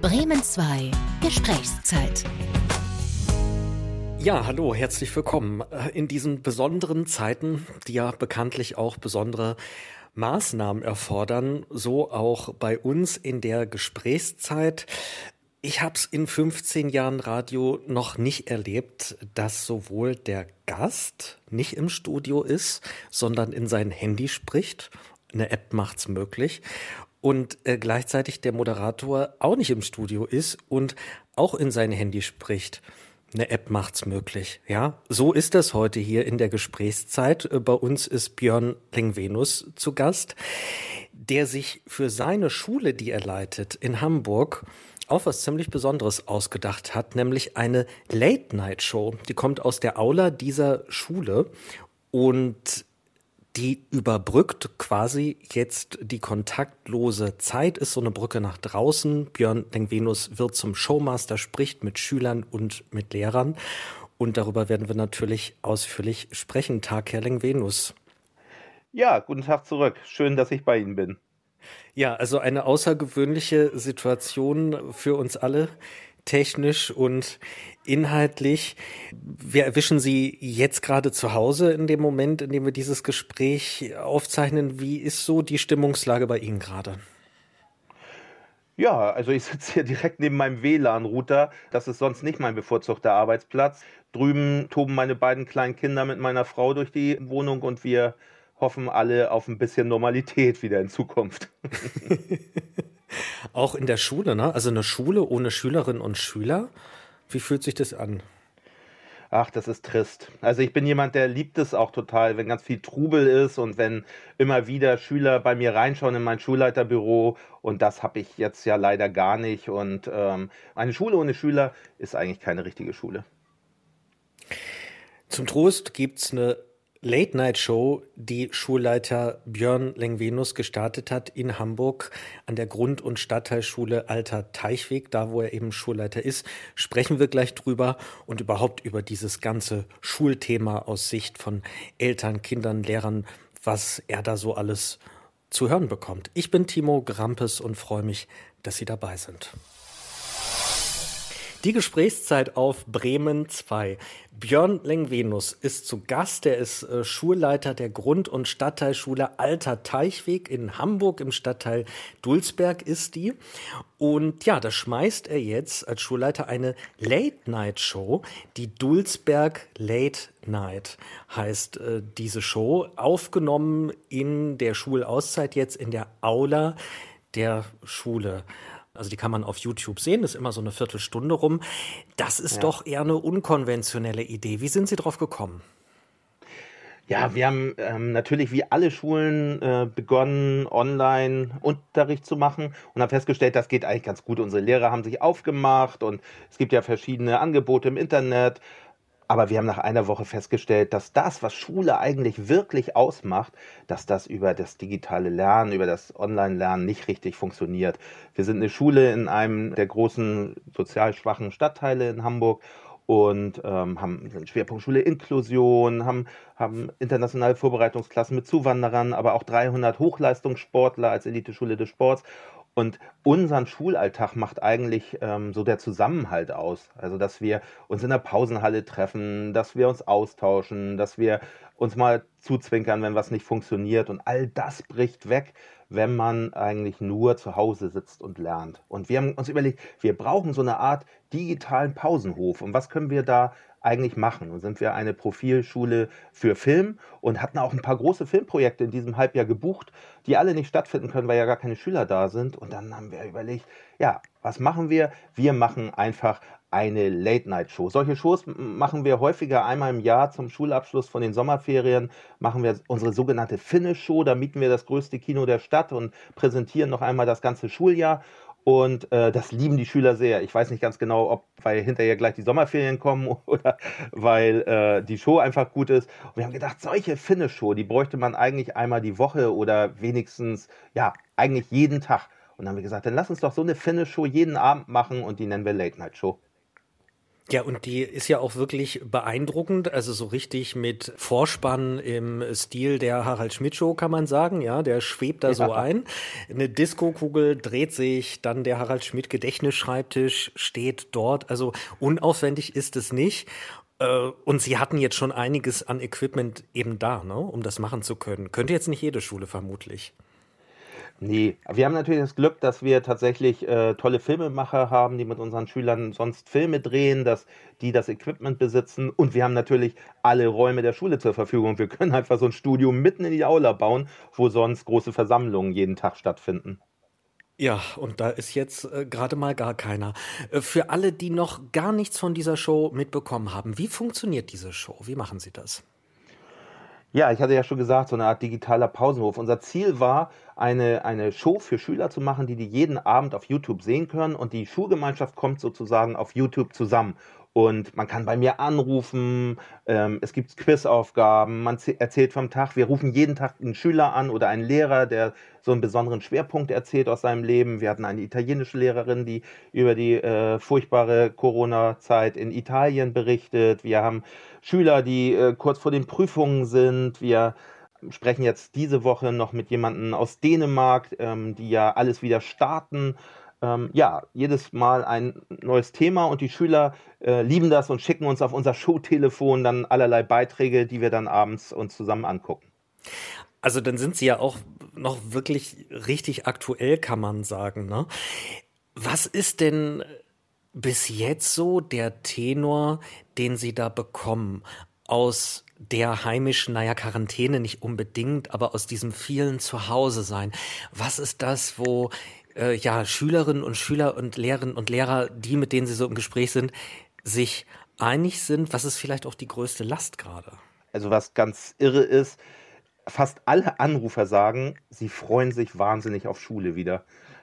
Bremen 2 Gesprächszeit. Ja, hallo, herzlich willkommen. In diesen besonderen Zeiten, die ja bekanntlich auch besondere Maßnahmen erfordern, so auch bei uns in der Gesprächszeit. Ich habe es in 15 Jahren Radio noch nicht erlebt, dass sowohl der Gast nicht im Studio ist, sondern in sein Handy spricht. Eine App macht's möglich. Und gleichzeitig der Moderator auch nicht im Studio ist und auch in sein Handy spricht. Eine App macht's möglich, ja. So ist das heute hier in der Gesprächszeit. Bei uns ist Björn Lengvenus zu Gast, der sich für seine Schule, die er leitet, in Hamburg auch was ziemlich Besonderes ausgedacht hat, nämlich eine Late-Night-Show. Die kommt aus der Aula dieser Schule und die überbrückt quasi jetzt die kontaktlose Zeit, ist so eine Brücke nach draußen. Björn Lengvenus wird zum Showmaster, spricht mit Schülern und mit Lehrern. Und darüber werden wir natürlich ausführlich sprechen. Tag, Herr Lengvenus. Ja, guten Tag zurück. Schön, dass ich bei Ihnen bin. Ja, also eine außergewöhnliche Situation für uns alle, technisch und inhaltlich. Wir erwischen Sie jetzt gerade zu Hause in dem Moment, in dem wir dieses Gespräch aufzeichnen. Wie ist so die Stimmungslage bei Ihnen gerade? Ja, also ich sitze hier direkt neben meinem WLAN-Router. Das ist sonst nicht mein bevorzugter Arbeitsplatz. Drüben toben meine beiden kleinen Kinder mit meiner Frau durch die Wohnung und wir hoffen alle auf ein bisschen Normalität wieder in Zukunft. Auch in der Schule, ne? Also eine Schule ohne Schülerinnen und Schüler. Wie fühlt sich das an? Ach, das ist trist. Also ich bin jemand, der liebt es auch total, wenn ganz viel Trubel ist und wenn immer wieder Schüler bei mir reinschauen in mein Schulleiterbüro. Und das habe ich jetzt ja leider gar nicht. Und eine Schule ohne Schüler ist eigentlich keine richtige Schule. Zum Trost gibt's eine Late-Night-Show, die Schulleiter Björn Lengvenus gestartet hat in Hamburg an der Grund- und Stadtteilschule Alter Teichweg, da wo er eben Schulleiter ist. Sprechen wir gleich drüber und überhaupt über dieses ganze Schulthema aus Sicht von Eltern, Kindern, Lehrern, was er da so alles zu hören bekommt. Ich bin Timo Grampes und freue mich, dass Sie dabei sind. Die Gesprächszeit auf Bremen 2. Björn Lengvenus ist zu Gast. Er ist Schulleiter der Grund- und Stadtteilschule Alter Teichweg in Hamburg. Im Stadtteil Dulsberg ist die. Und ja, da schmeißt er jetzt als Schulleiter eine Late-Night-Show. Die Dulsberg Late Night heißt diese Show. Aufgenommen in der Schulauszeit jetzt in der Aula der Schule. Also die kann man auf YouTube sehen, das ist immer so eine Viertelstunde rum. Das ist doch eher eine unkonventionelle Idee. Wie sind Sie drauf gekommen? Ja, wir haben natürlich wie alle Schulen begonnen, Online-Unterricht zu machen und haben festgestellt, das geht eigentlich ganz gut. Unsere Lehrer haben sich aufgemacht und es gibt ja verschiedene Angebote im Internet. Aber wir haben nach einer Woche festgestellt, dass das, was Schule eigentlich wirklich ausmacht, dass das über das digitale Lernen, über das Online-Lernen nicht richtig funktioniert. Wir sind eine Schule in einem der großen sozial schwachen Stadtteile in Hamburg und haben einen Schwerpunkt Schule Inklusion, haben internationale Vorbereitungsklassen mit Zuwanderern, aber auch 300 Hochleistungssportler als Eliteschule des Sports. Und unseren Schulalltag macht eigentlich so der Zusammenhalt aus. Also, dass wir uns in der Pausenhalle treffen, dass wir uns austauschen, dass wir uns mal zuzwinkern, wenn was nicht funktioniert. Und all das bricht weg, wenn man eigentlich nur zu Hause sitzt und lernt. Und wir haben uns überlegt, wir brauchen so eine Art digitalen Pausenhof. Und was können wir da eigentlich machen? Und sind wir eine Profilschule für Film und hatten auch ein paar große Filmprojekte in diesem Halbjahr gebucht, die alle nicht stattfinden können, weil ja gar keine Schüler da sind. Und dann haben wir überlegt, ja, was machen wir? Wir machen einfach eine Late-Night-Show. Solche Shows machen wir häufiger einmal im Jahr zum Schulabschluss von den Sommerferien, machen wir unsere sogenannte Finish-Show. Da mieten wir das größte Kino der Stadt und präsentieren noch einmal das ganze Schuljahr. Und das lieben die Schüler sehr. Ich weiß nicht ganz genau, ob weil hinterher gleich die Sommerferien kommen oder weil die Show einfach gut ist. Und wir haben gedacht, solche Finish-Show, die bräuchte man eigentlich einmal die Woche oder wenigstens, ja, eigentlich jeden Tag. Und dann haben wir gesagt, dann lass uns doch so eine Finish-Show jeden Abend machen und die nennen wir Late-Night-Show. Ja, und die ist ja auch wirklich beeindruckend, also so richtig mit Vorspann im Stil der Harald Schmidt Show, kann man sagen, ja, der schwebt da so Ja. ein. Eine Diskokugel dreht sich, dann der Harald Schmidt Gedächtnisschreibtisch steht dort, also unaufwendig ist es nicht. Und sie hatten jetzt schon einiges an Equipment eben da, ne, um das machen zu können. Könnte jetzt nicht jede Schule vermutlich. Nee, wir haben natürlich das Glück, dass wir tatsächlich tolle Filmemacher haben, die mit unseren Schülern sonst Filme drehen, dass die das Equipment besitzen. Und wir haben natürlich alle Räume der Schule zur Verfügung. Wir können einfach so ein Studio mitten in die Aula bauen, wo sonst große Versammlungen jeden Tag stattfinden. Ja, und da ist jetzt gerade mal gar keiner. Für alle, die noch gar nichts von dieser Show mitbekommen haben, wie funktioniert diese Show? Wie machen Sie das? Ja, ich hatte ja schon gesagt, so eine Art digitaler Pausenhof. Unser Ziel war, eine Show für Schüler zu machen, die jeden Abend auf YouTube sehen können. Und die Schulgemeinschaft kommt sozusagen auf YouTube zusammen. Und man kann bei mir anrufen, es gibt Quizaufgaben, man erzählt vom Tag. Wir rufen jeden Tag einen Schüler an oder einen Lehrer, der so einen besonderen Schwerpunkt erzählt aus seinem Leben. Wir hatten eine italienische Lehrerin, die über die furchtbare Corona-Zeit in Italien berichtet. Wir haben Schüler, die kurz vor den Prüfungen sind. Wir sprechen jetzt diese Woche noch mit jemandem aus Dänemark, die ja alles wieder starten. Ja, jedes Mal ein neues Thema und die Schüler lieben das und schicken uns auf unser Showtelefon dann allerlei Beiträge, die wir dann abends uns zusammen angucken. Also dann sind Sie ja auch noch wirklich richtig aktuell, kann man sagen, ne? Was ist denn bis jetzt so der Tenor, den Sie da bekommen aus der heimischen, naja, Quarantäne nicht unbedingt, aber aus diesem vielen Zuhause sein? Was ist das, wo ja Schülerinnen und Schüler und Lehrerinnen und Lehrer, die mit denen Sie so im Gespräch sind, sich einig sind? Was ist vielleicht auch die größte Last gerade? Also was ganz irre ist, fast alle Anrufer sagen, sie freuen sich wahnsinnig auf Schule wieder.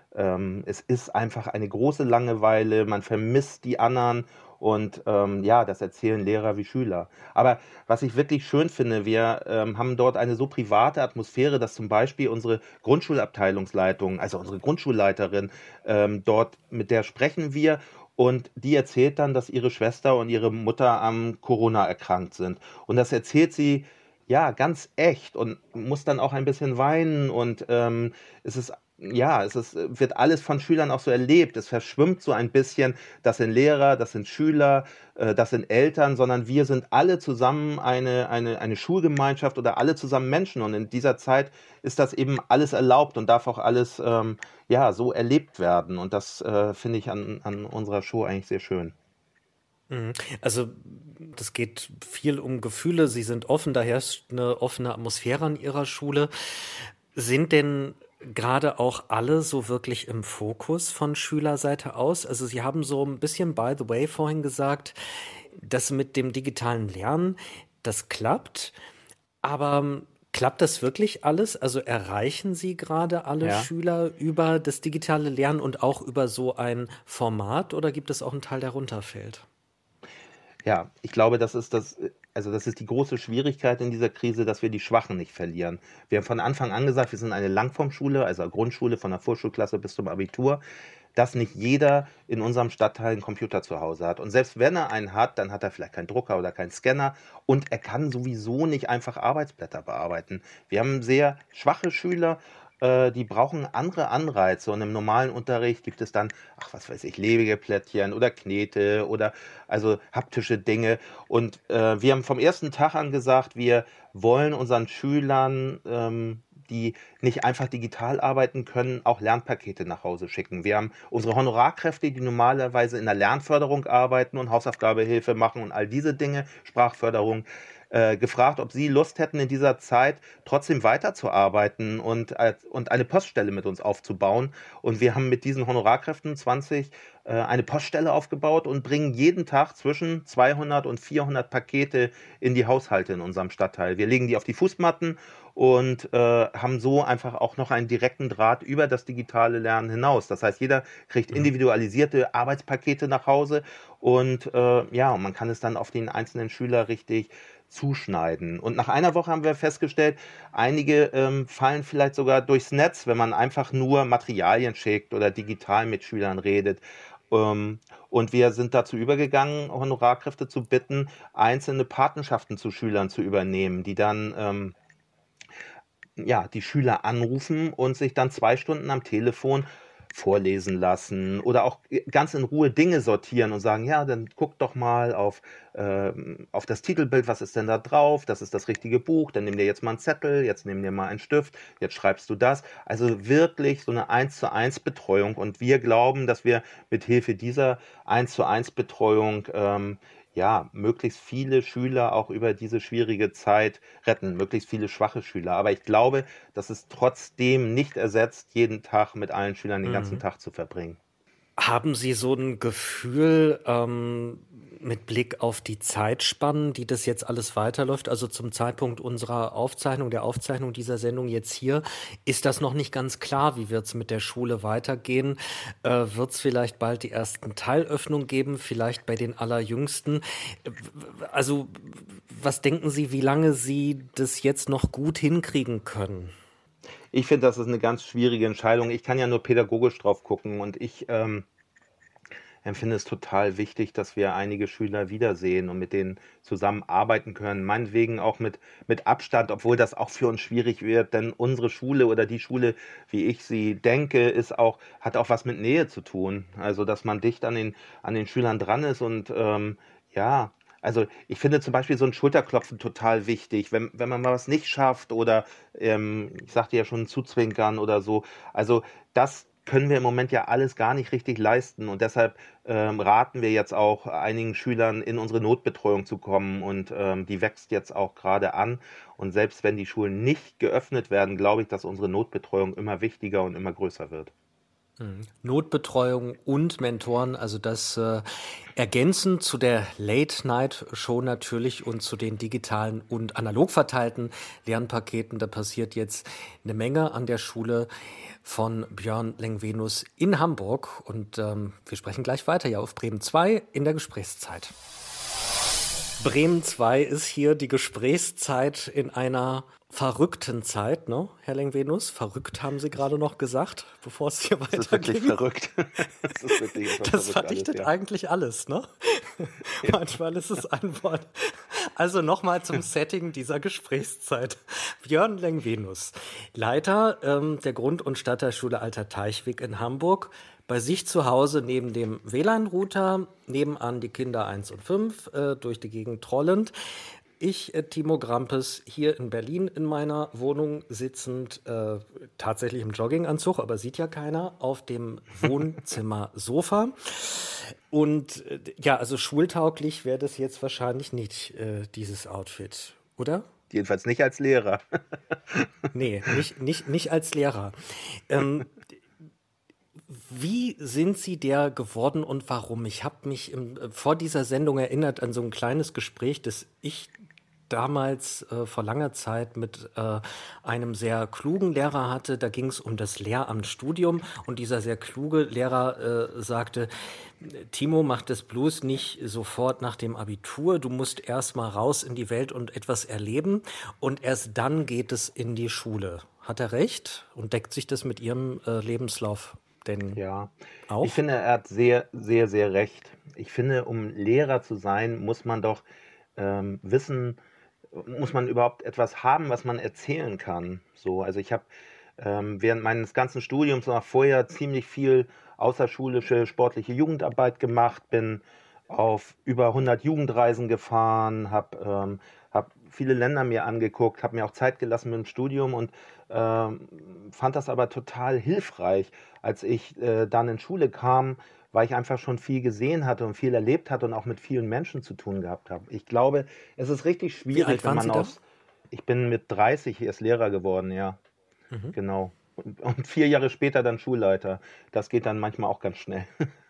Es ist einfach eine große Langeweile, man vermisst die anderen und ja, das erzählen Lehrer wie Schüler. Aber was ich wirklich schön finde, wir haben dort eine so private Atmosphäre, dass zum Beispiel unsere Grundschulabteilungsleitung, also unsere Grundschulleiterin, dort mit der sprechen wir. Und die erzählt dann, dass ihre Schwester und ihre Mutter am Corona erkrankt sind. Und das erzählt sie ja ganz echt und muss dann auch ein bisschen weinen. Und es ist, ja, wird alles von Schülern auch so erlebt. Es verschwimmt so ein bisschen, das sind Lehrer, das sind Schüler, das sind Eltern, sondern wir sind alle zusammen eine Schulgemeinschaft oder alle zusammen Menschen. Und in dieser Zeit ist das eben alles erlaubt und darf auch alles ja, so erlebt werden. Und das finde ich an unserer Show eigentlich sehr schön. Mhm. Also das geht viel um Gefühle. Sie sind offen, da herrscht eine offene Atmosphäre an Ihrer Schule. Sind denn gerade auch alle so wirklich im Fokus von Schülerseite aus? Also Sie haben so ein bisschen by the way vorhin gesagt, dass mit dem digitalen Lernen, das klappt. Aber klappt das wirklich alles? Also erreichen Sie gerade alle Ja. Schüler über das digitale Lernen und auch über so ein Format oder gibt es auch einen Teil, der runterfällt? Ja, ich glaube, also das ist die große Schwierigkeit in dieser Krise, dass wir die Schwachen nicht verlieren. Wir haben von Anfang an gesagt, wir sind eine Langformschule, also eine Grundschule von der Vorschulklasse bis zum Abitur, dass nicht jeder in unserem Stadtteil einen Computer zu Hause hat. Und selbst wenn er einen hat, dann hat er vielleicht keinen Drucker oder keinen Scanner und er kann sowieso nicht einfach Arbeitsblätter bearbeiten. Wir haben sehr schwache Schüler, die brauchen andere Anreize und im normalen Unterricht gibt es dann, ach was weiß ich, Legebeplättchen oder Knete oder also haptische Dinge. Und wir haben vom ersten Tag an gesagt, wir wollen unseren Schülern, die nicht einfach digital arbeiten können, auch Lernpakete nach Hause schicken. Wir haben unsere Honorarkräfte, die normalerweise in der Lernförderung arbeiten und Hausaufgabehilfe machen und all diese Dinge, Sprachförderung, gefragt, ob sie Lust hätten, in dieser Zeit trotzdem weiterzuarbeiten und eine Poststelle mit uns aufzubauen. Und wir haben mit diesen Honorarkräften 20 eine Poststelle aufgebaut und bringen jeden Tag zwischen 200 und 400 Pakete in die Haushalte in unserem Stadtteil. Wir legen die auf die Fußmatten und haben so einfach auch noch einen direkten Draht über das digitale Lernen hinaus. Das heißt, jeder kriegt Mhm. individualisierte Arbeitspakete nach Hause und ja, und man kann es dann auf den einzelnen Schüler richtig zuschneiden. Und nach einer Woche haben wir festgestellt, einige fallen vielleicht sogar durchs Netz, wenn man einfach nur Materialien schickt oder digital mit Schülern redet. Und wir sind dazu übergegangen, Honorarkräfte zu bitten, einzelne Patenschaften zu Schülern zu übernehmen, die dann ja, die Schüler anrufen und sich dann 2 Stunden am Telefon vorlesen lassen oder auch ganz in Ruhe Dinge sortieren und sagen: „Ja, dann guck doch mal auf das Titelbild, was ist denn da drauf? Das ist das richtige Buch, dann nimm dir jetzt mal einen Zettel, jetzt nimm dir mal einen Stift, jetzt schreibst du das.“ Also wirklich so eine Eins-zu-eins Betreuung, und wir glauben, dass wir mit Hilfe dieser Eins-zu-eins Betreuung, ja, möglichst viele Schüler auch über diese schwierige Zeit retten, möglichst viele schwache Schüler. Aber ich glaube, dass es trotzdem nicht ersetzt, jeden Tag mit allen Schülern den ganzen Mhm. Tag zu verbringen. Haben Sie so ein Gefühl, mit Blick auf die Zeitspannen, die das jetzt alles weiterläuft, also zum Zeitpunkt unserer Aufzeichnung, der Aufzeichnung dieser Sendung jetzt hier, ist das noch nicht ganz klar, wie wird es mit der Schule weitergehen? Wird es vielleicht bald die ersten Teilöffnungen geben, vielleicht bei den Allerjüngsten? Also, was denken Sie, wie lange Sie das jetzt noch gut hinkriegen können? Ich finde, das ist eine ganz schwierige Entscheidung. Ich kann ja nur pädagogisch drauf gucken, und ich empfinde es total wichtig, dass wir einige Schüler wiedersehen und mit denen zusammenarbeiten können. Meinetwegen auch mit Abstand, obwohl das auch für uns schwierig wird, denn unsere Schule oder die Schule, wie ich sie denke, hat auch was mit Nähe zu tun. Also, dass man dicht an den Schülern dran ist und ja. Also ich finde zum Beispiel so ein Schulterklopfen total wichtig, wenn man mal was nicht schafft oder ich sagte ja schon, zuzwinkern oder so. Also das können wir im Moment ja alles gar nicht richtig leisten, und deshalb raten wir jetzt auch einigen Schülern, in unsere Notbetreuung zu kommen, und die wächst jetzt auch gerade an. Und selbst wenn die Schulen nicht geöffnet werden, glaube ich, dass unsere Notbetreuung immer wichtiger und immer größer wird. Notbetreuung und Mentoren, also das ergänzend zu der Late-Night-Show natürlich und zu den digitalen und analog verteilten Lernpaketen. Da passiert jetzt eine Menge an der Schule von Björn Lengvenus in Hamburg. Und wir sprechen gleich weiter ja auf Bremen 2 in der Gesprächszeit. Bremen 2 ist hier die Gesprächszeit in einer verrückten Zeit, ne, Herr Lengvenus? Verrückt haben Sie gerade noch gesagt, bevor es hier Das ist wirklich weiterging. verrückt. Das ist wirklich etwas Das verrückt alles, verdichtet ja. eigentlich alles, ne? Manchmal ist es ein Wort. Also nochmal zum Setting dieser Gesprächszeit. Björn Lengvenus, Leiter der Grund- und Stadtteilschule Alter Teichweg in Hamburg. Bei sich zu Hause neben dem WLAN-Router, nebenan die Kinder 1 und 5, durch die Gegend trollend. Ich, Timo Grampes, hier in Berlin in meiner Wohnung sitzend, tatsächlich im Jogginganzug, aber sieht ja keiner, auf dem Wohnzimmersofa. Und ja, also schultauglich wäre das jetzt wahrscheinlich nicht, dieses Outfit, oder? Jedenfalls nicht als Lehrer. Nee, nicht als Lehrer. Ähm, Wie sind Sie der geworden und warum? Ich habe mich vor dieser Sendung erinnert an so ein kleines Gespräch, das ich damals vor langer Zeit mit einem sehr klugen Lehrer hatte. Da ging es um das Lehramtsstudium, und dieser sehr kluge Lehrer sagte: Timo, mach das bloß nicht sofort nach dem Abitur. Du musst erst mal raus in die Welt und etwas erleben, und erst dann geht es in die Schule. Hat er recht? Und deckt sich das mit Ihrem Lebenslauf denn Ja, ich auch? finde, er hat sehr, sehr, sehr recht. Ich finde, um Lehrer zu sein, muss man doch wissen, muss man überhaupt etwas haben, was man erzählen kann. So, also ich habe während meines ganzen Studiums und auch vorher ziemlich viel außerschulische sportliche Jugendarbeit gemacht, bin auf über 100 Jugendreisen gefahren, hab viele Länder mir angeguckt, habe mir auch Zeit gelassen mit dem Studium, und fand das aber total hilfreich. Als ich dann in Schule kam, weil ich einfach schon viel gesehen hatte und viel erlebt hatte und auch mit vielen Menschen zu tun gehabt habe. Ich glaube, es ist richtig Wie alt schwierig, wenn waren man Sie da? ich bin mit 30 erst Lehrer geworden, ja, genau. Und 4 Jahre später dann Schulleiter. Das geht dann manchmal auch ganz schnell.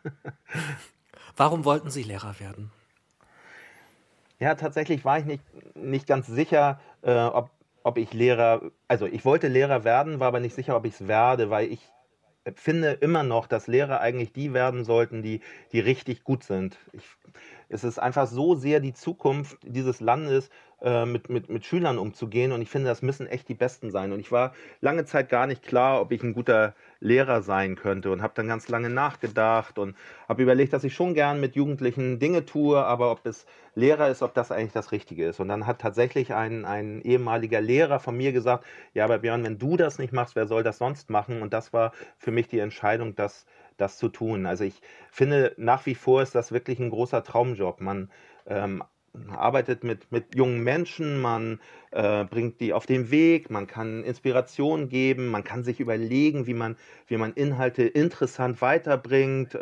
Warum wollten Sie Lehrer werden? Ja, tatsächlich war ich nicht ganz sicher, ob ich also ich wollte Lehrer werden, war aber nicht sicher, ob ich es werde, weil ich finde immer noch, dass Lehrer eigentlich die werden sollten, die richtig gut sind. Es ist einfach so sehr die Zukunft dieses Landes, mit Schülern umzugehen. Und ich finde, das müssen echt die Besten sein. Und ich war lange Zeit gar nicht klar, ob ich ein guter Lehrer sein könnte und habe dann ganz lange nachgedacht und habe überlegt, dass ich schon gern mit Jugendlichen Dinge tue, aber ob es Lehrer ist, ob das eigentlich das Richtige ist. Und dann hat tatsächlich ein ehemaliger Lehrer von mir gesagt, ja, aber Björn, wenn du das nicht machst, wer soll das sonst machen? Und das war für mich die Entscheidung, das zu tun. Also ich finde, nach wie vor ist das wirklich ein großer Traumjob. Man ähm, arbeitet mit jungen Menschen, man bringt die auf den Weg, man kann Inspiration geben, man kann sich überlegen, wie man Inhalte interessant weiterbringt.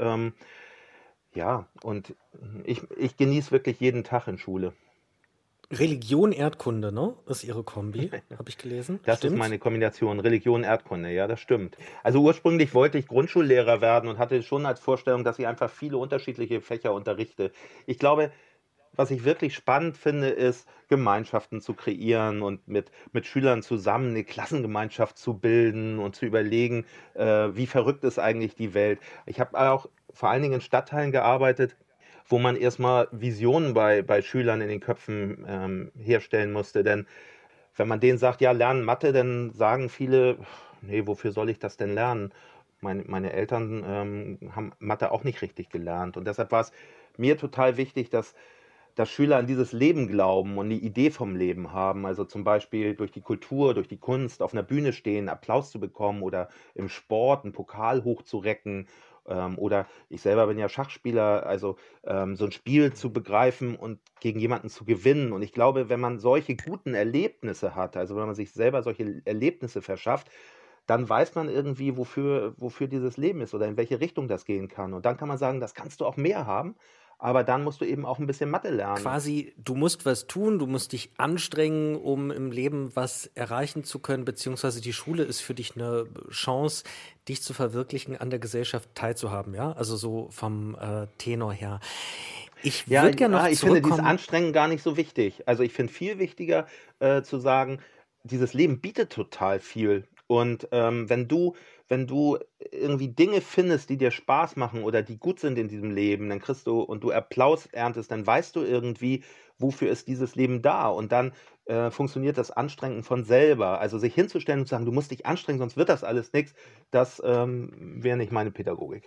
Ja, und ich genieße wirklich jeden Tag in Schule. Religion, Erdkunde, ne? Ist Ihre Kombi, habe ich gelesen. Das ist Stimmt's? meine Kombination Religion, Erdkunde, ja, das stimmt. Also ursprünglich wollte ich Grundschullehrer werden und hatte schon als Vorstellung, dass ich einfach viele unterschiedliche Fächer unterrichte. Ich glaube, was ich wirklich spannend finde, ist, Gemeinschaften zu kreieren und mit Schülern zusammen eine Klassengemeinschaft zu bilden und zu überlegen, wie verrückt ist eigentlich die Welt. Ich habe auch vor allen Dingen in Stadtteilen gearbeitet, wo man erstmal Visionen bei Schülern in den Köpfen herstellen musste. Denn wenn man denen sagt, ja, lernen Mathe, dann sagen viele, nee, wofür soll ich das denn lernen? Meine Eltern haben Mathe auch nicht richtig gelernt. Und deshalb war es mir total wichtig, dass Schüler an dieses Leben glauben und eine Idee vom Leben haben. Also zum Beispiel durch die Kultur, durch die Kunst auf einer Bühne stehen, Applaus zu bekommen oder im Sport einen Pokal hochzurecken. Oder ich selber bin ja Schachspieler, also so ein Spiel zu begreifen und gegen jemanden zu gewinnen. Und ich glaube, wenn man solche guten Erlebnisse hat, also wenn man sich selber solche Erlebnisse verschafft, dann weiß man irgendwie, wofür dieses Leben ist oder in welche Richtung das gehen kann. Und dann kann man sagen, das kannst du auch mehr haben, aber dann musst du eben auch ein bisschen Mathe lernen. Quasi, du musst was tun, du musst dich anstrengen, um im Leben was erreichen zu können, beziehungsweise die Schule ist für dich eine Chance, dich zu verwirklichen, an der Gesellschaft teilzuhaben, ja? Also so vom Tenor her. Ich Ja, würde gerne noch ja, ich finde dieses zurückkommen. Anstrengen gar nicht so wichtig. Also ich finde viel wichtiger zu sagen, dieses Leben bietet total viel. Und wenn du irgendwie Dinge findest, die dir Spaß machen oder die gut sind in diesem Leben, dann kriegst du und du Applaus erntest, dann weißt du irgendwie, wofür ist dieses Leben da. Und dann funktioniert das Anstrengen von selber. Also sich hinzustellen und zu sagen, du musst dich anstrengen, sonst wird das alles nichts, das wäre nicht meine Pädagogik.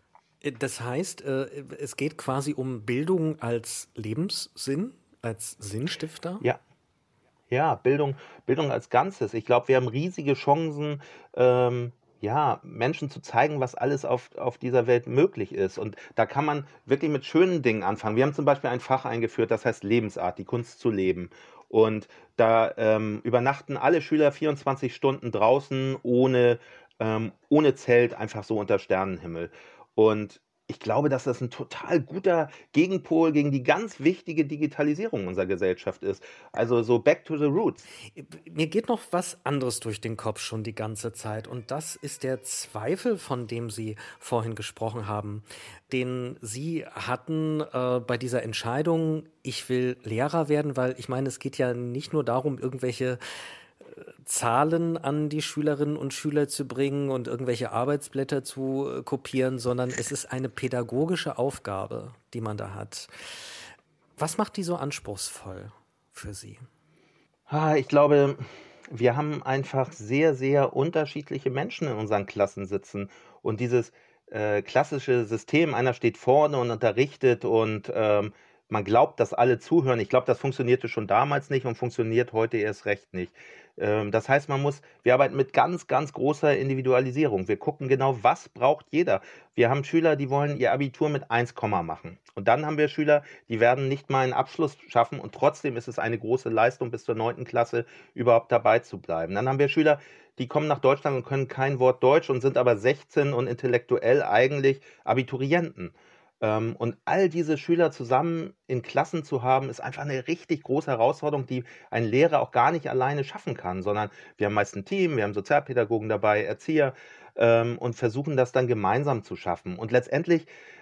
Das heißt, es geht quasi um Bildung als Lebenssinn, als Sinnstifter. Ja. Ja, Bildung als Ganzes. Ich glaube, wir haben riesige Chancen, ja, Menschen zu zeigen, was alles auf dieser Welt möglich ist. Und da kann man wirklich mit schönen Dingen anfangen. Wir haben zum Beispiel ein Fach eingeführt, das heißt Lebensart, die Kunst zu leben. Und da übernachten alle Schüler 24 Stunden draußen ohne Zelt, einfach so unter Sternenhimmel. Und ich glaube, dass das ein total guter Gegenpol gegen die ganz wichtige Digitalisierung unserer Gesellschaft ist. Also so back to the roots. Mir geht noch was anderes durch den Kopf schon die ganze Zeit. Und das ist der Zweifel, von dem Sie vorhin gesprochen haben, den Sie hatten bei dieser Entscheidung, ich will Lehrer werden, weil ich meine, es geht ja nicht nur darum, irgendwelche Zahlen an die Schülerinnen und Schüler zu bringen und irgendwelche Arbeitsblätter zu kopieren, sondern es ist eine pädagogische Aufgabe, die man da hat. Was macht die so anspruchsvoll für Sie? Ich glaube, wir haben einfach sehr, sehr unterschiedliche Menschen in unseren Klassen sitzen. Und dieses klassische System, einer steht vorne und unterrichtet und man glaubt, dass alle zuhören. Ich glaube, das funktionierte schon damals nicht und funktioniert heute erst recht nicht. Das heißt, wir arbeiten mit ganz, ganz großer Individualisierung. Wir gucken genau, was braucht jeder. Wir haben Schüler, die wollen ihr Abitur mit 1, machen. Und dann haben wir Schüler, die werden nicht mal einen Abschluss schaffen und trotzdem ist es eine große Leistung, bis zur 9. Klasse überhaupt dabei zu bleiben. Dann haben wir Schüler, die kommen nach Deutschland und können kein Wort Deutsch und sind aber 16 und intellektuell eigentlich Abiturienten. Und all diese Schüler zusammen in Klassen zu haben, ist einfach eine richtig große Herausforderung, die ein Lehrer auch gar nicht alleine schaffen kann, sondern wir haben meist ein Team, wir haben Sozialpädagogen dabei, Erzieher und versuchen das dann gemeinsam zu schaffen. Und letztendlich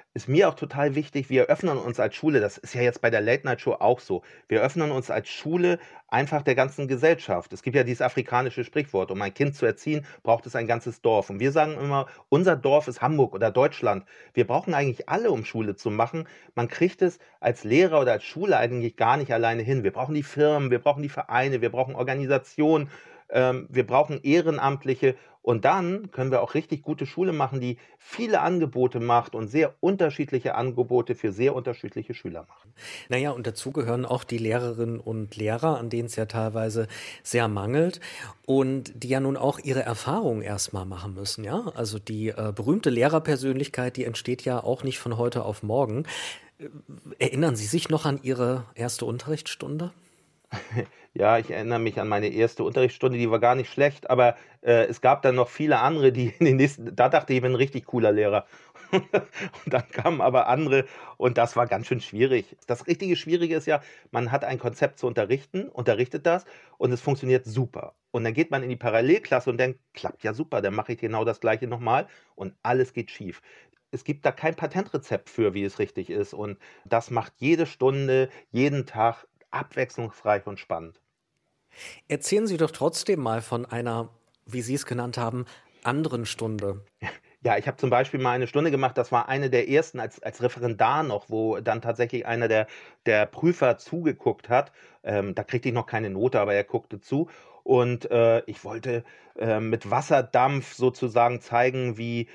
ist mir auch total wichtig, wir öffnen uns als Schule, das ist ja jetzt bei der Late-Night-Show auch so, wir öffnen uns als Schule einfach der ganzen Gesellschaft. Es gibt ja dieses afrikanische Sprichwort, um ein Kind zu erziehen, braucht es ein ganzes Dorf. Und wir sagen immer, unser Dorf ist Hamburg oder Deutschland. Wir brauchen eigentlich alle, um Schule zu machen. Man kriegt es als Lehrer oder als Schule eigentlich gar nicht alleine hin. Wir brauchen die Firmen, wir brauchen die Vereine, wir brauchen Organisationen, wir brauchen Ehrenamtliche. Und dann können wir auch richtig gute Schule machen, die viele Angebote macht und sehr unterschiedliche Angebote für sehr unterschiedliche Schüler macht. Naja, und dazu gehören auch die Lehrerinnen und Lehrer, an denen es ja teilweise sehr mangelt und die ja nun auch ihre Erfahrungen erstmal machen müssen, ja? Also die berühmte Lehrerpersönlichkeit, die entsteht ja auch nicht von heute auf morgen. Erinnern Sie sich noch an Ihre erste Unterrichtsstunde? Ja, ich erinnere mich an meine erste Unterrichtsstunde, die war gar nicht schlecht, aber es gab dann noch viele andere, die in den nächsten, da dachte ich, ich bin ein richtig cooler Lehrer. Und dann kamen aber andere und das war ganz schön schwierig. Das richtige Schwierige ist ja, man hat ein Konzept zu unterrichten, unterrichtet das und es funktioniert super. Und dann geht man in die Parallelklasse und denkt, klappt ja super, dann mache ich genau das Gleiche nochmal und alles geht schief. Es gibt da kein Patentrezept für, wie es richtig ist. Und das macht jede Stunde, jeden Tag abwechslungsreich und spannend. Erzählen Sie doch trotzdem mal von einer, wie Sie es genannt haben, anderen Stunde. Ja, ich habe zum Beispiel mal eine Stunde gemacht, das war eine der ersten als Referendar noch, wo dann tatsächlich einer der Prüfer zugeguckt hat. Da kriegte ich noch keine Note, aber er guckte zu. Und ich wollte mit Wasserdampf sozusagen zeigen,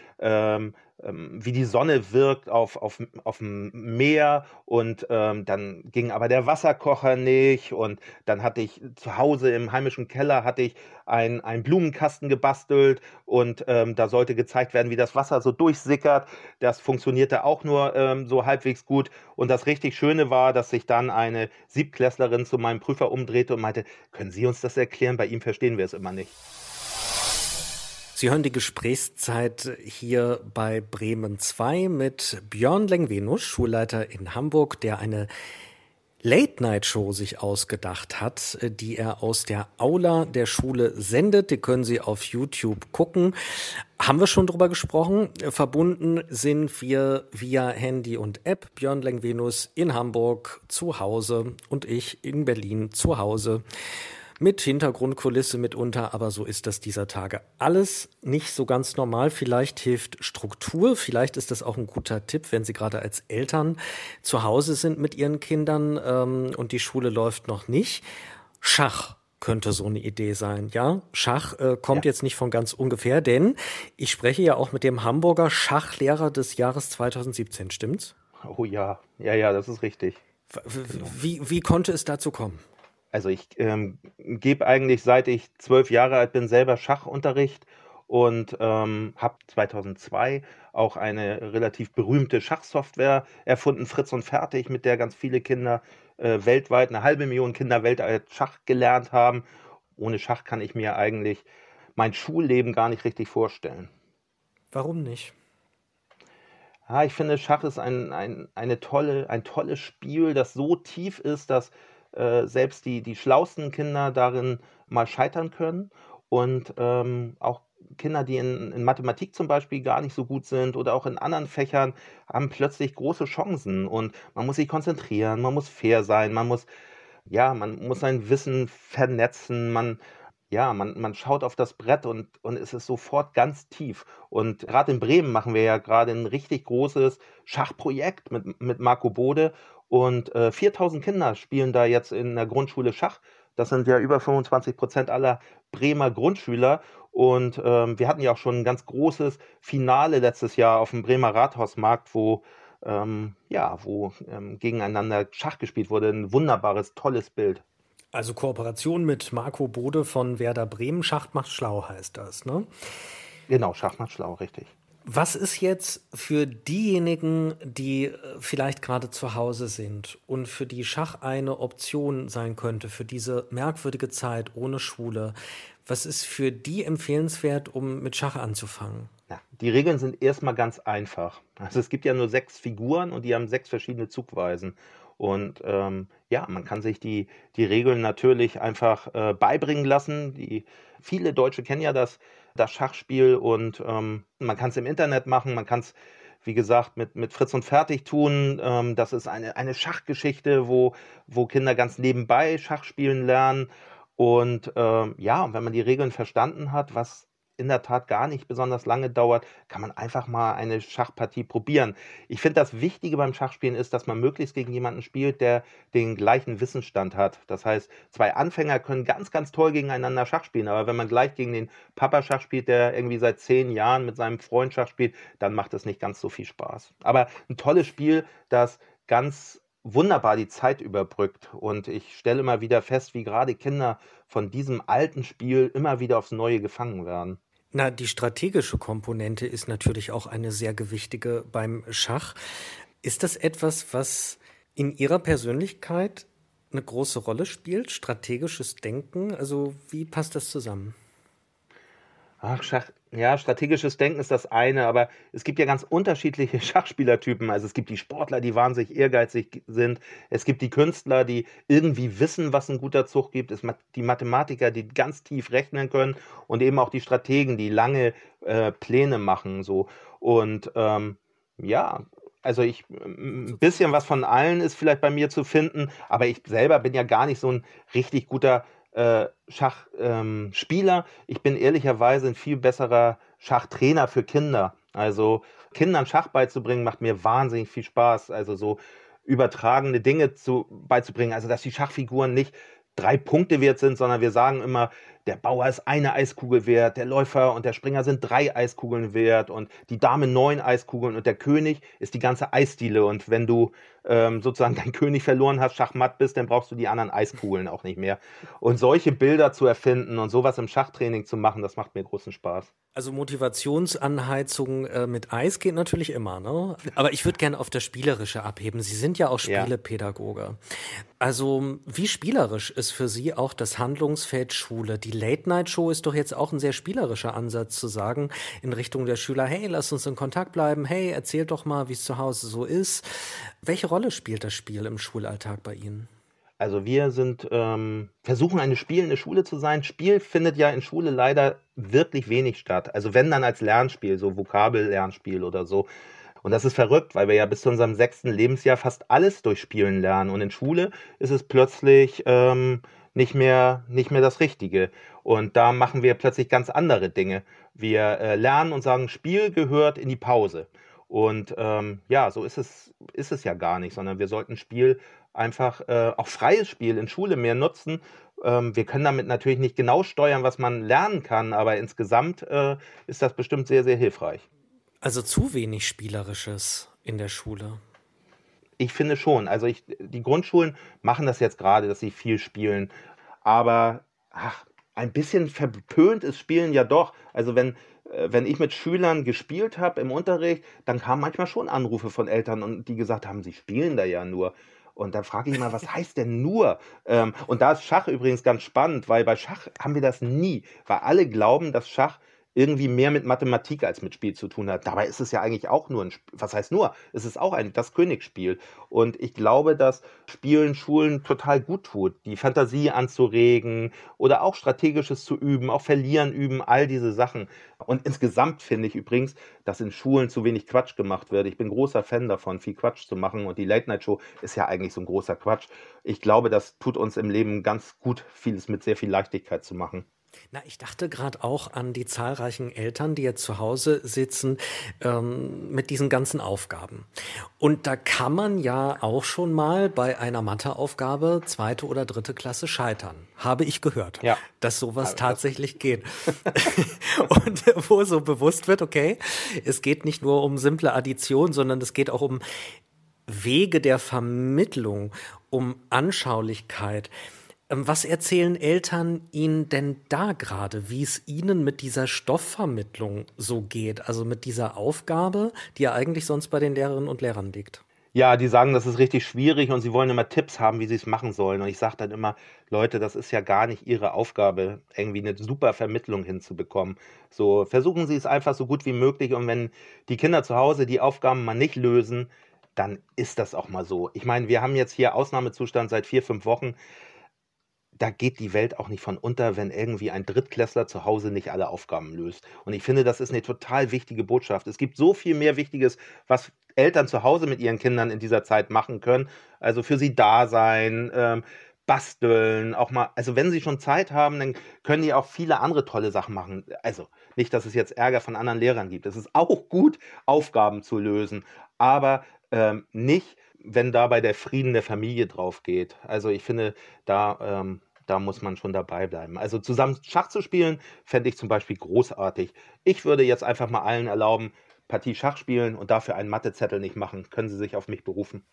wie die Sonne wirkt auf dem Meer. Und dann ging aber der Wasserkocher nicht. Und dann hatte ich zu Hause im heimischen Keller hatte ich einen Blumenkasten gebastelt. Und da sollte gezeigt werden, wie das Wasser so durchsickert. Das funktionierte auch nur so halbwegs gut. Und das richtig Schöne war, dass sich dann eine Siebtklässlerin zu meinem Prüfer umdrehte und meinte, können Sie uns das erklären? Bei ihm verstehen wir es immer nicht. Sie hören die Gesprächszeit hier bei Bremen 2 mit Björn Lengvenus, Schulleiter in Hamburg, der eine Late-Night-Show sich ausgedacht hat, die er aus der Aula der Schule sendet. Die können Sie auf YouTube gucken. Haben wir schon drüber gesprochen. Verbunden sind wir via Handy und App. Björn Lengvenus in Hamburg zu Hause und ich in Berlin zu Hause. Mit Hintergrundkulisse mitunter, aber so ist das dieser Tage. Alles nicht so ganz normal. Vielleicht hilft Struktur, vielleicht ist das auch ein guter Tipp, wenn Sie gerade als Eltern zu Hause sind mit Ihren Kindern und die Schule läuft noch nicht. Schach könnte so eine Idee sein, ja? Schach kommt jetzt nicht von ganz ungefähr, denn ich spreche ja auch mit dem Hamburger Schachlehrer des Jahres 2017, stimmt's? Oh ja, ja, das ist richtig. Genau. Wie konnte es dazu kommen? Also ich gebe eigentlich, seit ich 12 Jahre alt bin, selber Schachunterricht und habe 2002 auch eine relativ berühmte Schachsoftware erfunden, Fritz und Fertig, mit der ganz viele Kinder weltweit, 500.000 Kinder weltweit Schach gelernt haben. Ohne Schach kann ich mir eigentlich mein Schulleben gar nicht richtig vorstellen. Warum nicht? Ja, ich finde, Schach ist ein tolles Spiel, das so tief ist, dass selbst die schlauesten Kinder darin mal scheitern können und auch Kinder, die in Mathematik zum Beispiel gar nicht so gut sind oder auch in anderen Fächern, haben plötzlich große Chancen und man muss sich konzentrieren, man muss fair sein, man muss sein Wissen vernetzen, man schaut auf das Brett und es ist sofort ganz tief. Und gerade in Bremen machen wir ja gerade ein richtig großes Schachprojekt mit Marco Bode. Und 4.000 Kinder spielen da jetzt in der Grundschule Schach. Das sind ja über 25% aller Bremer Grundschüler. Und wir hatten ja auch schon ein ganz großes Finale letztes Jahr auf dem Bremer Rathausmarkt, wo gegeneinander Schach gespielt wurde. Ein wunderbares, tolles Bild. Also Kooperation mit Marco Bode von Werder Bremen. Schach macht schlau heißt das, ne? Genau, Schach macht schlau, richtig. Was ist jetzt für diejenigen, die vielleicht gerade zu Hause sind und für die Schach eine Option sein könnte, für diese merkwürdige Zeit ohne Schule? Was ist für die empfehlenswert, um mit Schach anzufangen? Ja, die Regeln sind erstmal ganz einfach. Also es gibt ja nur 6 Figuren und die haben 6 verschiedene Zugweisen. Und man kann sich die Regeln natürlich einfach beibringen lassen. Viele Deutsche kennen ja das Schachspiel und man kann es im Internet machen, man kann es wie gesagt, mit Fritz und Fertigtun. Das ist eine Schachgeschichte, wo Kinder ganz nebenbei Schach spielen lernen. Und ja, und wenn man die Regeln verstanden hat, was in der Tat gar nicht besonders lange dauert, kann man einfach mal eine Schachpartie probieren. Ich finde, das Wichtige beim Schachspielen ist, dass man möglichst gegen jemanden spielt, der den gleichen Wissensstand hat. Das heißt, zwei Anfänger können ganz, ganz toll gegeneinander Schach spielen, aber wenn man gleich gegen den Papa Schach spielt, der irgendwie seit 10 Jahren mit seinem Freund Schach spielt, dann macht es nicht ganz so viel Spaß. Aber ein tolles Spiel, das ganz wunderbar die Zeit überbrückt. Und ich stelle immer wieder fest, wie gerade Kinder von diesem alten Spiel immer wieder aufs Neue gefangen werden. Na, die strategische Komponente ist natürlich auch eine sehr gewichtige beim Schach. Ist das etwas, was in Ihrer Persönlichkeit eine große Rolle spielt? Strategisches Denken? Also wie passt das zusammen? Ach, Schach, ja, strategisches Denken ist das eine, aber es gibt ja ganz unterschiedliche Schachspielertypen. Also es gibt die Sportler, die wahnsinnig ehrgeizig sind. Es gibt die Künstler, die irgendwie wissen, was ein guter Zug gibt. Es gibt die Mathematiker, die ganz tief rechnen können und eben auch die Strategen, die lange Pläne machen. So. Und ja, also ein bisschen was von allen ist vielleicht bei mir zu finden, aber ich selber bin ja gar nicht so ein richtig guter Schachspieler. Ich bin ehrlicherweise ein viel besserer Schachtrainer für Kinder. Also Kindern Schach beizubringen, macht mir wahnsinnig viel Spaß. Also so übertragene Dinge beizubringen. Also dass die Schachfiguren nicht 3 Punkte wert sind, sondern wir sagen immer, der Bauer ist eine Eiskugel wert, der Läufer und der Springer sind 3 Eiskugeln wert und die Dame 9 Eiskugeln und der König ist die ganze Eisdiele. Und wenn du sozusagen deinen König verloren hast, Schachmatt bist, dann brauchst du die anderen Eiskugeln auch nicht mehr. Und solche Bilder zu erfinden und sowas im Schachtraining zu machen, das macht mir großen Spaß. Also Motivationsanheizung mit Eis geht natürlich immer, ne? Aber ich würde gerne auf das Spielerische abheben. Sie sind ja auch Ja. Spielepädagoge. Also wie spielerisch ist für Sie auch das Handlungsfeld Schule? Die Late-Night-Show ist doch jetzt auch ein sehr spielerischer Ansatz zu sagen, in Richtung der Schüler, hey, lass uns in Kontakt bleiben, hey, erzähl doch mal, wie es zu Hause so ist. Welche Rolle spielt das Spiel im Schulalltag bei Ihnen? Also wir versuchen eine spielende Schule zu sein. Spiel findet ja in Schule leider wirklich wenig statt. Also wenn dann als Lernspiel, so Vokabellernspiel oder so. Und das ist verrückt, weil wir ja bis zu unserem 6. Lebensjahr fast alles durch Spielen lernen. Und in Schule ist es plötzlich nicht mehr das Richtige. Und da machen wir plötzlich ganz andere Dinge. Wir lernen und sagen, Spiel gehört in die Pause. Und ja, so ist es ja gar nicht, sondern wir sollten Spiel einfach, auch freies Spiel in Schule mehr nutzen. Wir können damit natürlich nicht genau steuern, was man lernen kann, aber insgesamt ist das bestimmt sehr, sehr hilfreich. Also zu wenig Spielerisches in der Schule. Ich finde schon. Also die Grundschulen machen das jetzt gerade, dass sie viel spielen. Aber ein bisschen verpönt ist Spielen ja doch. Also wenn ich mit Schülern gespielt habe im Unterricht, dann kamen manchmal schon Anrufe von Eltern und die gesagt haben, sie spielen da ja nur. Und dann frage ich mal, was heißt denn nur? Und da ist Schach übrigens ganz spannend, weil bei Schach haben wir das nie, weil alle glauben, dass Schach irgendwie mehr mit Mathematik als mit Spiel zu tun hat. Dabei ist es ja eigentlich auch nur was heißt nur? Es ist auch das Königsspiel. Und ich glaube, dass Spielen Schulen total gut tut, die Fantasie anzuregen oder auch Strategisches zu üben, auch Verlieren üben, all diese Sachen. Und insgesamt finde ich übrigens, dass in Schulen zu wenig Quatsch gemacht wird. Ich bin großer Fan davon, viel Quatsch zu machen. Und die Late-Night-Show ist ja eigentlich so ein großer Quatsch. Ich glaube, das tut uns im Leben ganz gut, vieles mit sehr viel Leichtigkeit zu machen. Na, ich dachte gerade auch an die zahlreichen Eltern, die jetzt zu Hause sitzen mit diesen ganzen Aufgaben. Und da kann man ja auch schon mal bei einer Matheaufgabe 2. oder 3. Klasse scheitern. Habe ich gehört, Ja. dass sowas Also tatsächlich geht. Und wo so bewusst wird, okay, es geht nicht nur um simple Addition, sondern es geht auch um Wege der Vermittlung, um Anschaulichkeit. Was erzählen Eltern Ihnen denn da gerade, wie es Ihnen mit dieser Stoffvermittlung so geht, also mit dieser Aufgabe, die ja eigentlich sonst bei den Lehrerinnen und Lehrern liegt? Ja, die sagen, das ist richtig schwierig und sie wollen immer Tipps haben, wie sie es machen sollen. Und ich sage dann immer, Leute, das ist ja gar nicht ihre Aufgabe, irgendwie eine super Vermittlung hinzubekommen. So, versuchen Sie es einfach so gut wie möglich. Und wenn die Kinder zu Hause die Aufgaben mal nicht lösen, dann ist das auch mal so. Ich meine, wir haben jetzt hier Ausnahmezustand seit 4, 5 Wochen. da geht die Welt auch nicht von unter, wenn irgendwie ein Drittklässler zu Hause nicht alle Aufgaben löst. Und ich finde, das ist eine total wichtige Botschaft. Es gibt so viel mehr Wichtiges, was Eltern zu Hause mit ihren Kindern in dieser Zeit machen können. Also für sie da sein, basteln, auch mal, also wenn sie schon Zeit haben, dann können die auch viele andere tolle Sachen machen. Also nicht, dass es jetzt Ärger von anderen Lehrern gibt. Es ist auch gut, Aufgaben zu lösen, aber nicht, wenn dabei der Frieden der Familie drauf geht. Also ich finde, da muss man schon dabei bleiben. Also zusammen Schach zu spielen, fände ich zum Beispiel großartig. Ich würde jetzt einfach mal allen erlauben, Partie Schach spielen und dafür einen Mathezettel nicht machen. Können Sie sich auf mich berufen?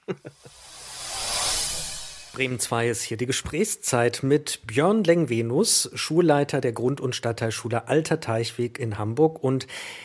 Bremen 2 ist hier die Gesprächszeit mit Björn Lengvenus, Schulleiter der Grund- und Stadtteilschule Alter Teichweg in Hamburg und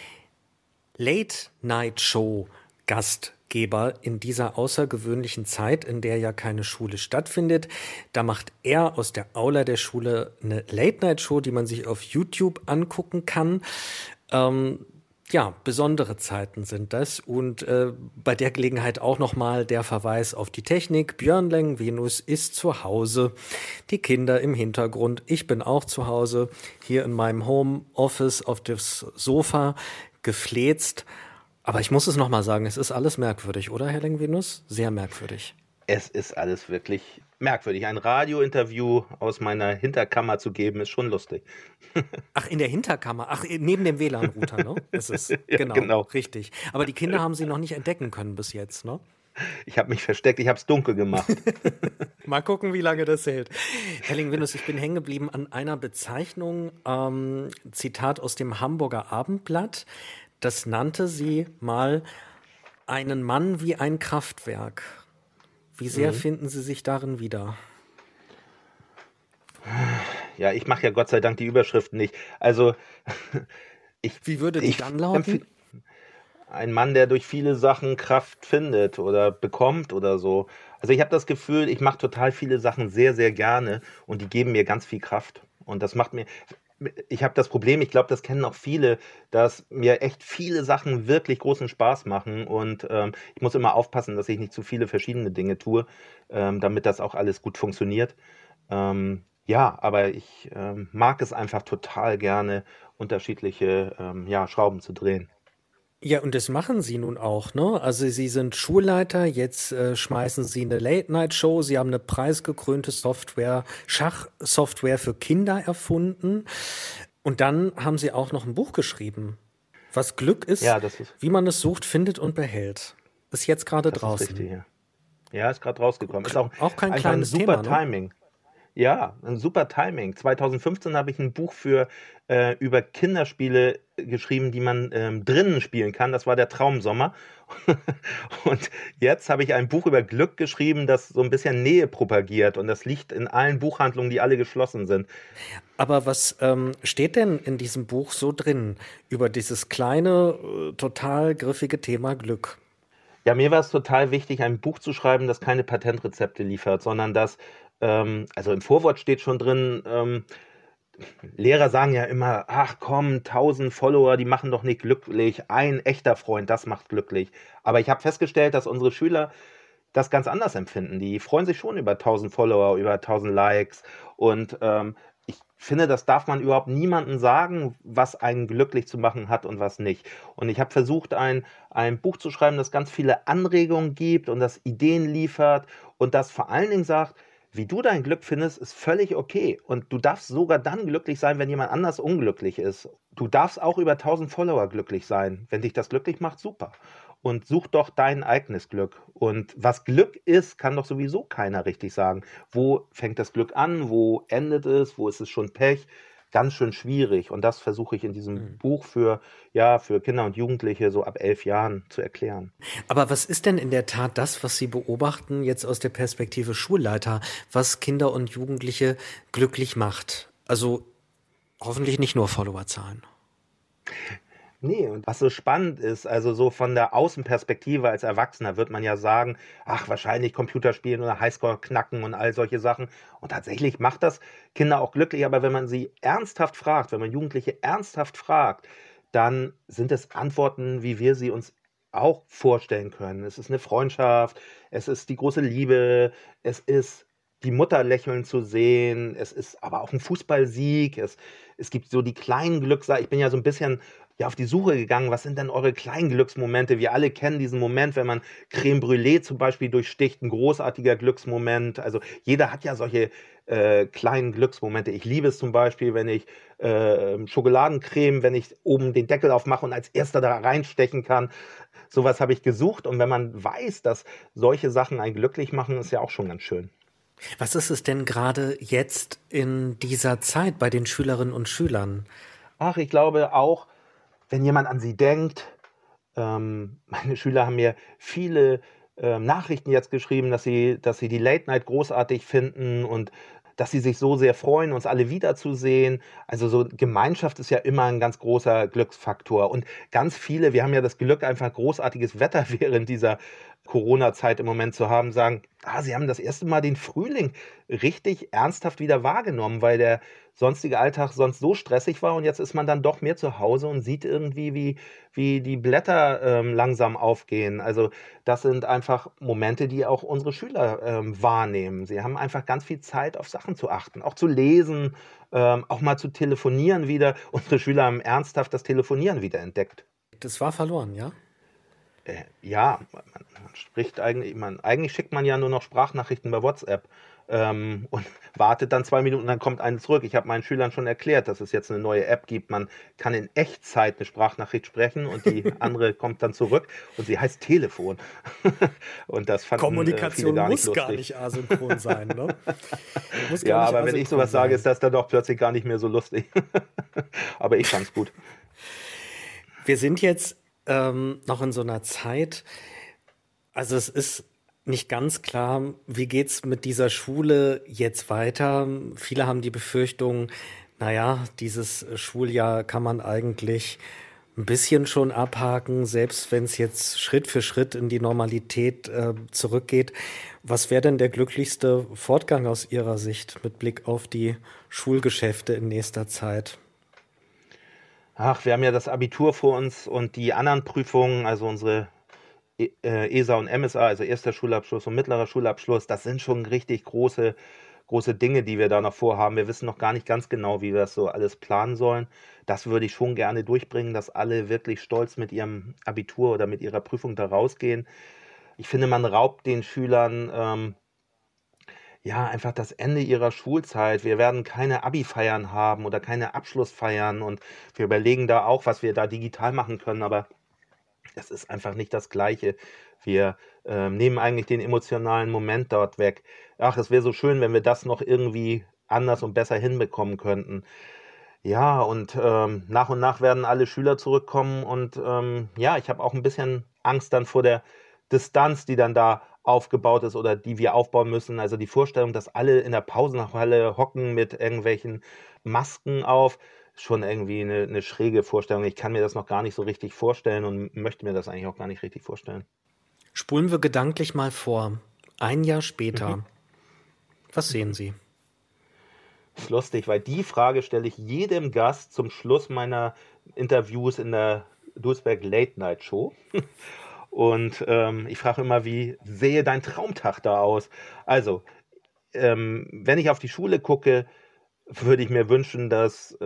Late-Night-Show-Gastgeber in dieser außergewöhnlichen Zeit, in der ja keine Schule stattfindet. Da macht er aus der Aula der Schule eine Late-Night-Show, die man sich auf YouTube angucken kann. Ja, besondere Zeiten sind das und bei der Gelegenheit auch nochmal der Verweis auf die Technik. Björn Lengvenus ist zu Hause, die Kinder im Hintergrund. Ich bin auch zu Hause, hier in meinem Homeoffice auf das Sofa gefläzt. Aber ich muss es nochmal sagen, es ist alles merkwürdig, oder, Herr Lengvenus? Sehr merkwürdig. Es ist alles wirklich merkwürdig. Ein Radiointerview aus meiner Hinterkammer zu geben, ist schon lustig. Ach, in der Hinterkammer. Ach, neben dem WLAN-Router, ne? Ist es. Ja, Genau, genau. richtig. Aber die Kinder haben Sie noch nicht entdecken können bis jetzt, ne? Ich habe mich versteckt, ich habe es dunkel gemacht. Mal gucken, wie lange das hält. Herr Lengvenus, ich bin hängen geblieben an einer Bezeichnung, Zitat aus dem Hamburger Abendblatt. Das nannte sie mal einen Mann wie ein Kraftwerk. Wie sehr finden Sie sich darin wieder? Ja, ich mache ja Gott sei Dank die Überschriften nicht. Also Wie würde die ich dann lauten? ein Mann, der durch viele Sachen Kraft findet oder bekommt oder so. Also ich habe das Gefühl, ich mache total viele Sachen sehr, sehr gerne und die geben mir ganz viel Kraft. Und das macht mir, ich habe das Problem, ich glaube, das kennen auch viele, dass mir echt viele Sachen wirklich großen Spaß machen und ich muss immer aufpassen, dass ich nicht zu viele verschiedene Dinge tue, damit das auch alles gut funktioniert. Ja, aber ich mag es einfach total gerne, unterschiedliche ja, Schrauben zu drehen. Ja, und das machen Sie nun auch, ne? Also Sie sind Schulleiter, jetzt schmeißen Sie eine Late-Night-Show, Sie haben eine preisgekrönte Software, Schachsoftware für Kinder erfunden und dann haben Sie auch noch ein Buch geschrieben. Was Glück ist, Ja, das ist, wie man es sucht, findet und behält. Ist jetzt gerade das ist richtig. draußen. Ja, ja ist gerade rausgekommen. Ist auch Auch kein einfach ein kleines Thema, super ne? Timing. Ja, ein super Timing. 2015 habe ich ein Buch über Kinderspiele geschrieben, die man drinnen spielen kann. Das war der Traumsommer. Und jetzt habe ich ein Buch über Glück geschrieben, das so ein bisschen Nähe propagiert. Und das liegt in allen Buchhandlungen, die alle geschlossen sind. Aber was steht denn in diesem Buch so drin über dieses kleine, total griffige Thema Glück? Ja, mir war es total wichtig, ein Buch zu schreiben, das keine Patentrezepte liefert, sondern das, also im Vorwort steht schon drin, Lehrer sagen ja immer, ach komm, 1.000 Follower, die machen doch nicht glücklich. Ein echter Freund, das macht glücklich. Aber ich habe festgestellt, dass unsere Schüler das ganz anders empfinden. Die freuen sich schon über 1.000 Follower, über 1.000 Likes. Und ich finde, das darf man überhaupt niemandem sagen, was einen glücklich zu machen hat und was nicht. Und ich habe versucht, ein Buch zu schreiben, das ganz viele Anregungen gibt und das Ideen liefert und das vor allen Dingen sagt, wie du dein Glück findest, ist völlig okay. Und du darfst sogar dann glücklich sein, wenn jemand anders unglücklich ist. Du darfst auch über 1.000 Follower glücklich sein. Wenn dich das glücklich macht, super. Und such doch dein eigenes Glück. Und was Glück ist, kann doch sowieso keiner richtig sagen. Wo fängt das Glück an? Wo endet es? Wo ist es schon Pech? Ganz schön schwierig. Und das versuche ich in diesem Buch ja, für Kinder und Jugendliche so ab 11 Jahren zu erklären. Aber was ist denn in der Tat das, was Sie beobachten, jetzt aus der Perspektive Schulleiter, was Kinder und Jugendliche glücklich macht? Also hoffentlich nicht nur Followerzahlen. Nee, und was so spannend ist, also so von der Außenperspektive als Erwachsener wird man ja sagen, ach, wahrscheinlich Computerspielen oder Highscore knacken und all solche Sachen. Und tatsächlich macht das Kinder auch glücklich, aber wenn man sie ernsthaft fragt, wenn man Jugendliche ernsthaft fragt, dann sind es Antworten, wie wir sie uns auch vorstellen können. Es ist eine Freundschaft, es ist die große Liebe, es ist die Mutter lächeln zu sehen. Es ist aber auch ein Fußballsieg. Es gibt so die kleinen Glückssachen. Ich bin ja so ein bisschen auf die Suche gegangen, was sind denn eure kleinen Glücksmomente? Wir alle kennen diesen Moment, wenn man Crème Brûlée zum Beispiel durchsticht, ein großartiger Glücksmoment. Also jeder hat ja solche kleinen Glücksmomente. Ich liebe es zum Beispiel, wenn ich Schokoladencreme, wenn ich oben den Deckel aufmache und als erster da reinstechen kann. Sowas habe ich gesucht. Und wenn man weiß, dass solche Sachen einen glücklich machen, ist ja auch schon ganz schön. Was ist es denn gerade jetzt in dieser Zeit bei den Schülerinnen und Schülern? Ach, ich glaube auch, wenn jemand an sie denkt, meine Schüler haben mir viele Nachrichten jetzt geschrieben, dass sie die Late Night großartig finden und dass sie sich so sehr freuen, uns alle wiederzusehen. Also so Gemeinschaft ist ja immer ein ganz großer Glücksfaktor. Und ganz viele, wir haben ja das Glück, einfach großartiges Wetter während dieser Corona-Zeit im Moment zu haben, sagen, sie haben das erste Mal den Frühling richtig ernsthaft wieder wahrgenommen, weil der sonstige Alltag sonst so stressig war und jetzt ist man dann doch mehr zu Hause und sieht irgendwie, wie die Blätter langsam aufgehen. Also das sind einfach Momente, die auch unsere Schüler wahrnehmen. Sie haben einfach ganz viel Zeit, auf Sachen zu achten, auch zu lesen, auch mal zu telefonieren wieder. Unsere Schüler haben ernsthaft das Telefonieren wieder entdeckt. Das war verloren, ja? Ja, man spricht eigentlich schickt man ja nur noch Sprachnachrichten bei WhatsApp und wartet dann 2 Minuten, dann kommt eine zurück. Ich habe meinen Schülern schon erklärt, dass es jetzt eine neue App gibt. Man kann in Echtzeit eine Sprachnachricht sprechen und die andere kommt dann zurück und sie heißt Telefon. Und das fanden Kommunikation viele gar nicht muss lustig. gar nicht asynchron sein, ne? Ja, aber wenn ich sowas sage, ist das dann doch plötzlich gar nicht mehr so lustig. Aber ich fand's gut. Wir sind jetzt noch in so einer Zeit, also es ist nicht ganz klar, wie geht's mit dieser Schule jetzt weiter? Viele haben die Befürchtung, dieses Schuljahr kann man eigentlich ein bisschen schon abhaken, selbst wenn es jetzt Schritt für Schritt in die Normalität zurückgeht. Was wäre denn der glücklichste Fortgang aus Ihrer Sicht mit Blick auf die Schulgeschäfte in nächster Zeit? Wir haben ja das Abitur vor uns und die anderen Prüfungen, also unsere ESA und MSA, also erster Schulabschluss und mittlerer Schulabschluss, das sind schon richtig große Dinge, die wir da noch vorhaben. Wir wissen noch gar nicht ganz genau, wie wir das so alles planen sollen. Das würde ich schon gerne durchbringen, dass alle wirklich stolz mit ihrem Abitur oder mit ihrer Prüfung da rausgehen. Ich finde, man raubt den Schülern einfach das Ende ihrer Schulzeit. Wir werden keine Abi-Feiern haben oder keine Abschlussfeiern und wir überlegen da auch, was wir da digital machen können, aber das ist einfach nicht das Gleiche. Wir nehmen eigentlich den emotionalen Moment dort weg. Es wäre so schön, wenn wir das noch irgendwie anders und besser hinbekommen könnten. Ja, und nach und nach werden alle Schüler zurückkommen und ich habe auch ein bisschen Angst dann vor der Distanz, die dann da aufgebaut ist oder die wir aufbauen müssen. Also die Vorstellung, dass alle in der Pausenhalle hocken mit irgendwelchen Masken auf, schon irgendwie eine schräge Vorstellung. Ich kann mir das noch gar nicht so richtig vorstellen und möchte mir das eigentlich auch gar nicht richtig vorstellen. Spulen wir gedanklich mal vor. Ein Jahr später. Was sehen Sie? Das ist lustig, weil die Frage stelle ich jedem Gast zum Schluss meiner Interviews in der Dulsberg Late Night Show. Und ich frage immer, wie sähe dein Traumtag da aus? Also, wenn ich auf die Schule gucke, würde ich mir wünschen, dass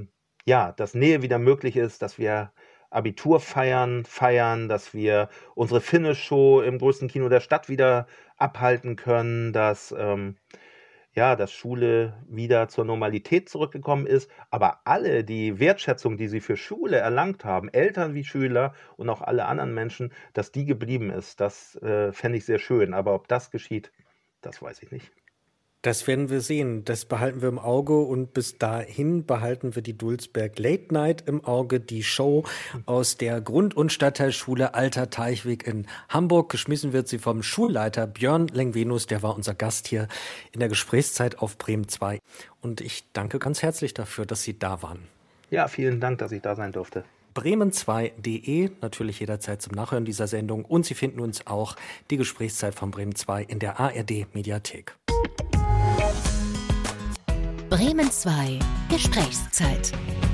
Nähe wieder möglich ist, dass wir Abitur feiern, dass wir unsere Finish-Show im größten Kino der Stadt wieder abhalten können, dass Schule wieder zur Normalität zurückgekommen ist. Aber alle die Wertschätzung, die sie für Schule erlangt haben, Eltern wie Schüler und auch alle anderen Menschen, dass die geblieben ist, das fände ich sehr schön. Aber ob das geschieht, das weiß ich nicht. Das werden wir sehen. Das behalten wir im Auge und bis dahin behalten wir die Dulsberg Late Night im Auge, die Show aus der Grund- und Stadtteilschule Alter Teichweg in Hamburg. Geschmissen wird sie vom Schulleiter Björn Lengvenus, der war unser Gast hier in der Gesprächszeit auf Bremen 2. Und ich danke ganz herzlich dafür, dass Sie da waren. Ja, vielen Dank, dass ich da sein durfte. bremen2.de, natürlich jederzeit zum Nachhören dieser Sendung. Und Sie finden uns auch die Gesprächszeit von Bremen 2 in der ARD-Mediathek. Bremen 2 Gesprächszeit.